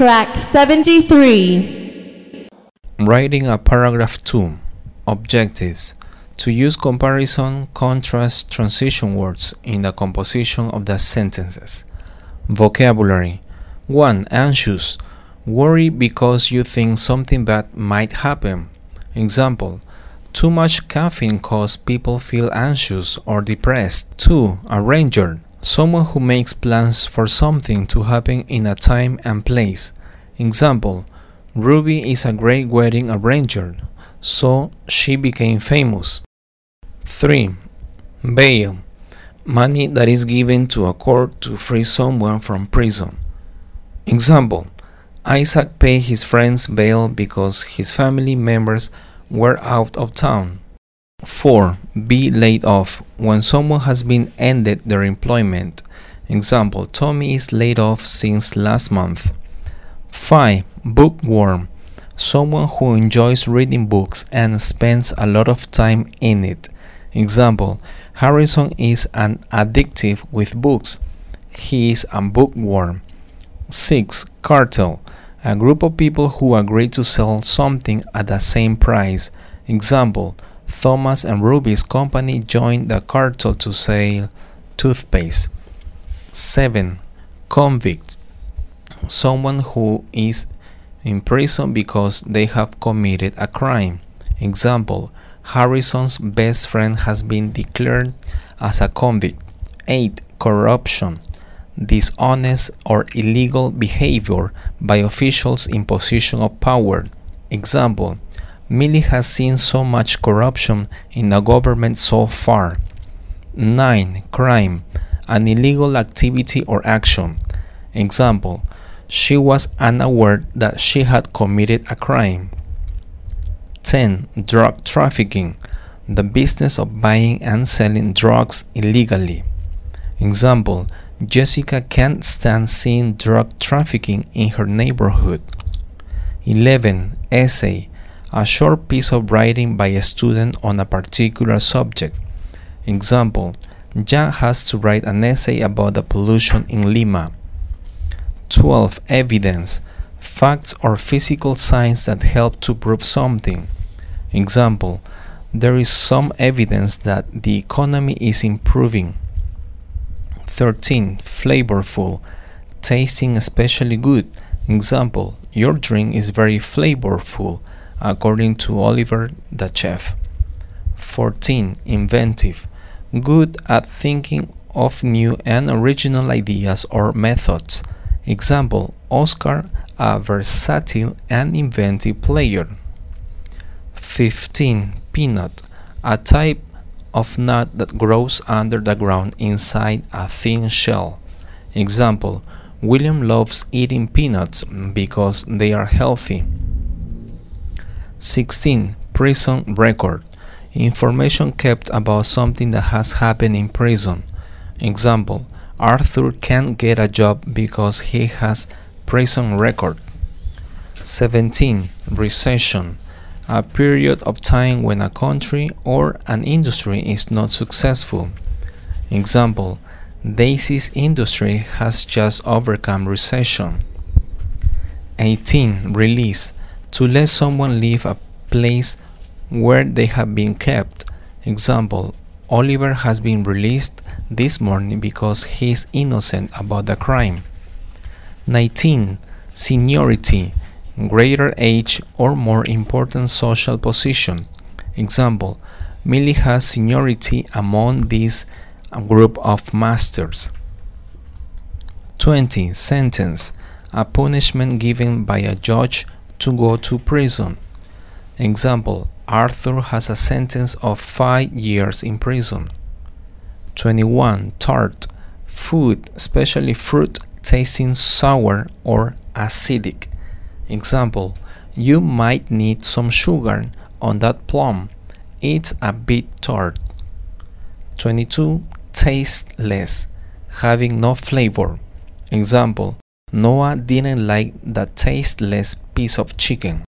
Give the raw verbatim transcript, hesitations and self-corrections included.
Track seventy-three. Writing a paragraph two. Objectives. To use comparison, contrast, transition words in the composition of the sentences. Vocabulary. one. Anxious. Worry because you think something bad might happen. Example: too much caffeine causes people feel anxious or depressed. two. Arranger. Someone who makes plans for something to happen in a time and place. Example: Ruby is a great wedding arranger, so she became famous. three. Bail. Money that is given to a court to free someone from prison. Example: Isaac paid his friends bail because his family members were out of town. four. Be laid off. When someone has been ended their employment. Example: Tommy is laid off since last month. five. Bookworm. Someone who enjoys reading books and spends a lot of time in it. Example: Harrison is an addictive with books. He is a bookworm. six. Cartel. A group of people who agree to sell something at the same price. Example: Thomas and Ruby's company joined the cartel to sell toothpaste. seven. Convict. Someone who is in prison because they have committed a crime. Example: Harrison's best friend has been declared as a convict. eight. Corruption. Dishonest or illegal behavior by officials in position of power. Example: Millie has seen so much corruption in the government so far. nine. Crime. An illegal activity or action. Example: She was unaware that she had committed a crime. ten. Drug trafficking. The business of buying and selling drugs illegally. Example: Jessica can't stand seeing drug trafficking in her neighborhood. eleven. Essay. A short piece of writing by a student on a particular subject. Example: Jan has to write an essay about the pollution in Lima. twelve. Evidence. Facts or physical signs that help to prove something. Example: There is some evidence that the economy is improving. thirteen. Flavorful. Tasting especially good. Example: Your drink is very flavorful, according to Oliver the chef. fourteen. Inventive. Good at thinking of new and original ideas or methods. Example: Oscar, a versatile and inventive player. fifteen. Peanut. A type of nut that grows under the ground inside a thin shell. Example: William loves eating peanuts because they are healthy. sixteen. Prison record. Information kept about something that has happened in prison. Example: Arthur can't get a job because he has prison record. seventeen. Recession. A period of time when a country or an industry is not successful. Example: Daisy's industry has just overcome recession. eighteen. Release. To let someone leave a place where they have been kept. Example: Oliver has been released this morning because he is innocent about the crime. nineteen. Seniority. Greater age or more important social position. Example: Millie has seniority among this group of masters. twenty. Sentence. A punishment given by a judge to go to prison. Example: Arthur has a sentence of five years in prison. twenty-one. Tart. Food, especially fruit, tasting sour or acidic. Example: You might need some sugar on that plum. It's a bit tart. twenty-two. Tasteless. Having no flavor. Example: Noah didn't like the tasteless piece of chicken.